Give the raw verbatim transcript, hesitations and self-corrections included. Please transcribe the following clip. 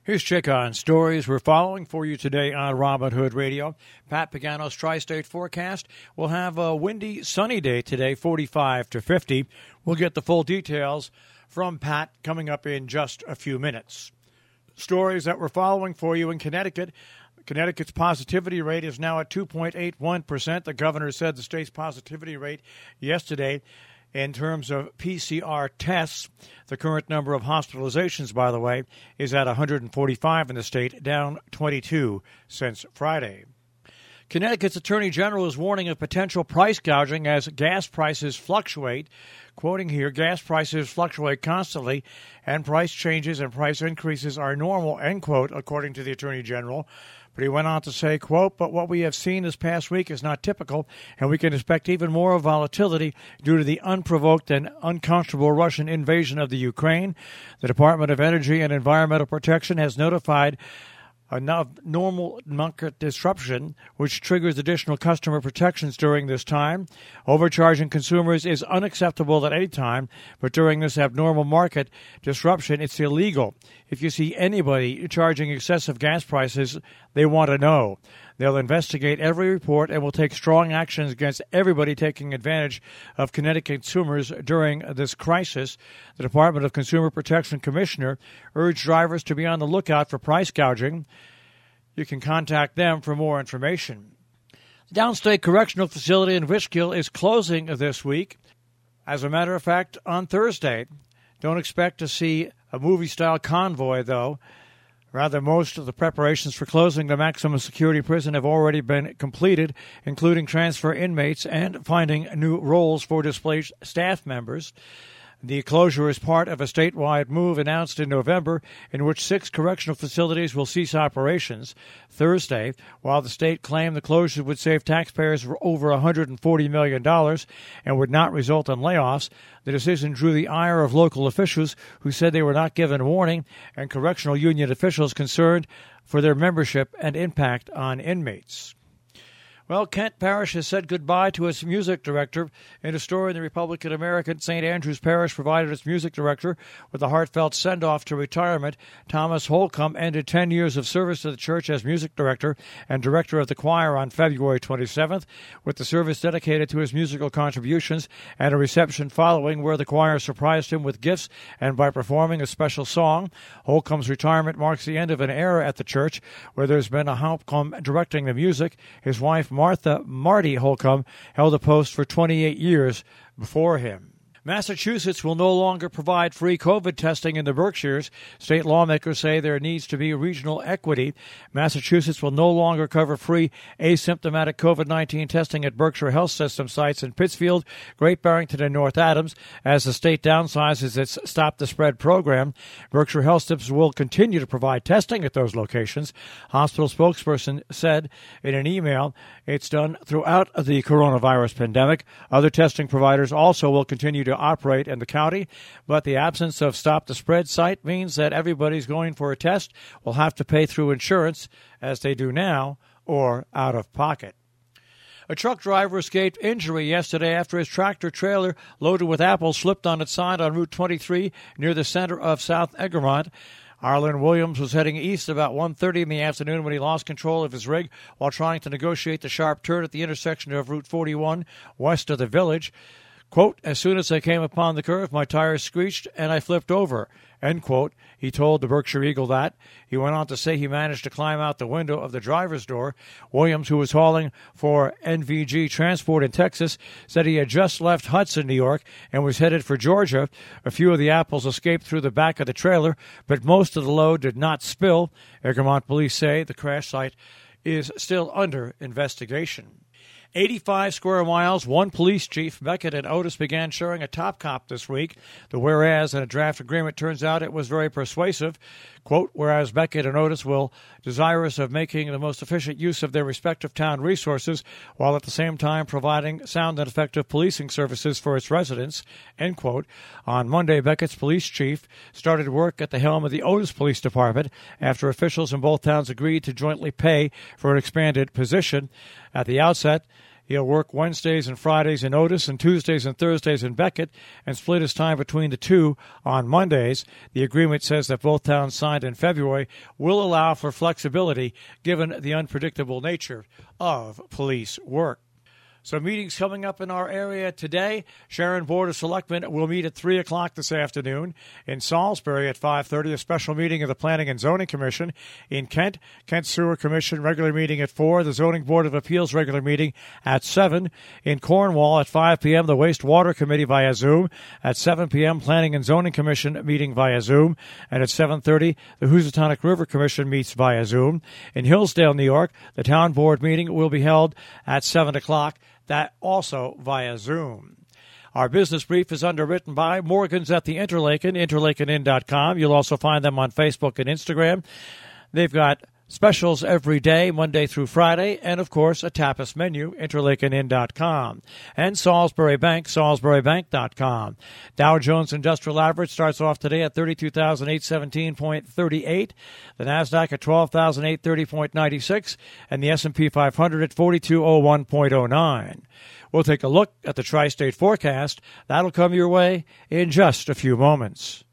Here's Chick on stories we're following for you today on Robin Hood Radio. Pat Pagano's Tri-State forecast. We'll have a windy, sunny day today, forty-five to fifty. We'll get the full details from Pat coming up in just a few minutes. Stories that we're following for you in Connecticut. Connecticut's positivity rate is now at two point eight one percent. The governor said the state's positivity rate yesterday, in terms of P C R tests, the current number of hospitalizations, by the way, is at one hundred forty-five in the state, down twenty-two since Friday. Connecticut's Attorney General is warning of potential price gouging as gas prices fluctuate. Quoting here, gas prices fluctuate constantly, and price changes and price increases are normal, end quote, according to the Attorney General. But he went on to say, quote, but what we have seen this past week is not typical, and we can expect even more volatility due to the unprovoked and unconscionable Russian invasion of the Ukraine. The Department of Energy and Environmental Protection has notified enough normal market disruption, which triggers additional customer protections during this time. Overcharging consumers is unacceptable at any time, but during this abnormal market disruption, it's illegal. If you see anybody charging excessive gas prices, they want to know. They'll investigate every report and will take strong actions against everybody taking advantage of Connecticut consumers during this crisis. The Department of Consumer Protection Commissioner urged drivers to be on the lookout for price gouging. You can contact them for more information. The Downstate Correctional Facility in Fishkill is closing this week. As a matter of fact, on Thursday. Don't expect to see a movie-style convoy, though. Rather, most of the preparations for closing the maximum security prison have already been completed, including transfer inmates and finding new roles for displaced staff members. The closure is part of a statewide move announced in November in which six correctional facilities will cease operations Thursday. While the state claimed the closure would save taxpayers over one hundred forty million dollars and would not result in layoffs, the decision drew the ire of local officials who said they were not given warning, and correctional union officials concerned for their membership and impact on inmates. Well, Kent Parish has said goodbye to its music director. In a story in the Republican American, Saint Andrew's Parish provided its music director with a heartfelt send-off to retirement. Thomas Holcomb ended ten years of service to the church as music director and director of the choir on February twenty-seventh, with the service dedicated to his musical contributions and a reception following where the choir surprised him with gifts and by performing a special song. Holcomb's retirement marks the end of an era at the church where there's been a Holcomb directing the music. His wife, Martha Marty Holcomb, held the post for twenty-eight years before him. Massachusetts will no longer provide free COVID testing in the Berkshires. State lawmakers say there needs to be regional equity. Massachusetts will no longer cover free asymptomatic COVID nineteen testing at Berkshire Health System sites in Pittsfield, Great Barrington, and North Adams as the state downsizes its Stop the Spread program. Berkshire Health Systems will continue to provide testing at those locations. Hospital spokesperson said in an email it's done throughout the coronavirus pandemic. Other testing providers also will continue to operate in the county, but the absence of Stop the Spread site means that everybody's going for a test will have to pay through insurance, as they do now, or out of pocket. A truck driver escaped injury yesterday after his tractor-trailer loaded with apples slipped on its side on Route twenty-three near the center of South Egremont. Arlen Williams was heading east about one thirty in the afternoon when he lost control of his rig while trying to negotiate the sharp turn at the intersection of Route forty-one west of the village. Quote, as soon as I came upon the curve, my tires screeched and I flipped over, end quote. He told the Berkshire Eagle that. He went on to say he managed to climb out the window of the driver's door. Williams, who was hauling for N V G Transport in Texas, said he had just left Hudson, New York, and was headed for Georgia. A few of the apples escaped through the back of the trailer, but most of the load did not spill. Egremont police say the crash site is still under investigation. eighty-five square miles, one police chief, Beckett and Otis, began sharing a top cop this week. The whereas in a draft agreement turns out it was very persuasive. Quote, whereas Beckett and Otis will desirous of making the most efficient use of their respective town resources while at the same time providing sound and effective policing services for its residents, end quote. On Monday, Beckett's police chief started work at the helm of the Otis Police Department after officials in both towns agreed to jointly pay for an expanded position. At the outset, He'll work Wednesdays and Fridays in Otis and Tuesdays and Thursdays in Beckett and split his time between the two on Mondays. The agreement says that both towns signed in February will allow for flexibility given the unpredictable nature of police work. So meetings coming up in our area today. Sharon Board of Selectmen will meet at three o'clock this afternoon. In Salisbury at five thirty, a special meeting of the Planning and Zoning Commission. In Kent, Kent Sewer Commission regular meeting at four. The Zoning Board of Appeals regular meeting at seven. In Cornwall at five p.m., the Wastewater Committee via Zoom. At seven p.m., Planning and Zoning Commission meeting via Zoom. And at seven thirty, the Housatonic River Commission meets via Zoom. In Hillsdale, New York, the Town Board meeting will be held at seven o'clock. That also via Zoom. Our business brief is underwritten by Morgan's at the Interlaken, interlaken inn dot com. You'll also find them on Facebook and Instagram. They've got specials every day, Monday through Friday, and, of course, a tapas menu, interlaken inn dot com. And Salisbury Bank, salisbury bank dot com. Dow Jones Industrial Average starts off today at thirty-two thousand eight hundred seventeen point three eight. The NASDAQ at twelve thousand eight hundred thirty point nine six, and the S and P five hundred at forty-two oh one point oh nine. We'll take a look at the tri-state forecast. That'll come your way in just a few moments.